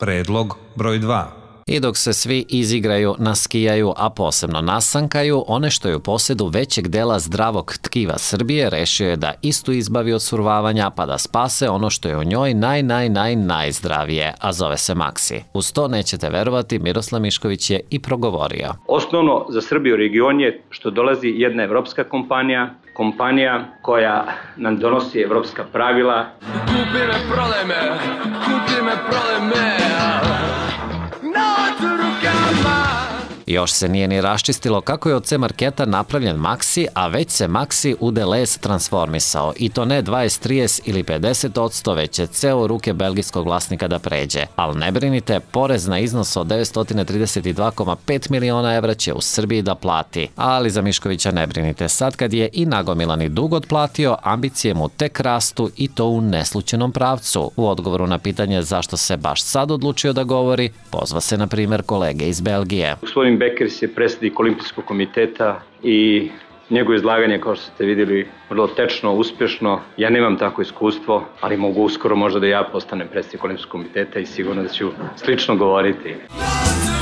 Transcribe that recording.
Predlog broj 2. I dok se svi izigraju, naskijaju, a posebno nasankaju, one što je u posjedu većeg dela zdravog tkiva Srbije rešio je da istu izbavi od survavanja pa da spase ono što je u njoj najzdravije, a zove se Maksi. Uz to nećete verovati, Miroslav Mišković je i progovorio. Osnovno za Srbiju region je što dolazi jedna evropska kompanija koja nam donosi evropska pravila. Kupi me prole me. Još se nije ni raščistilo kako je od C-marketa napravljen Maksi, a već se Maksi u Deleuze transformisao. I to ne 20, 30 ili 50%, već će ceo u ruke belgijskog vlasnika da pređe. Ali ne brinite, porez na iznos od 932,5 miliona evra će u Srbiji da plati. Ali za Miškovića ne brinite, sad kad je i nagomilani dug otplatio, ambicije mu tek rastu i to u neslučajnom pravcu. U odgovoru na pitanje zašto se baš sad odlučio da govori, pozva se na primjer kolege iz Belgije. Gospodin Bekers je predsjednik Olimpijskog komiteta i njegovo izlaganje, kao što ste vidjeli, vrlo tečno, uspješno. Ja nemam tako iskustvo, ali mogu uskoro možda da ja postanem predsjednik Olimpijskog komiteta i sigurno da ću slično govoriti.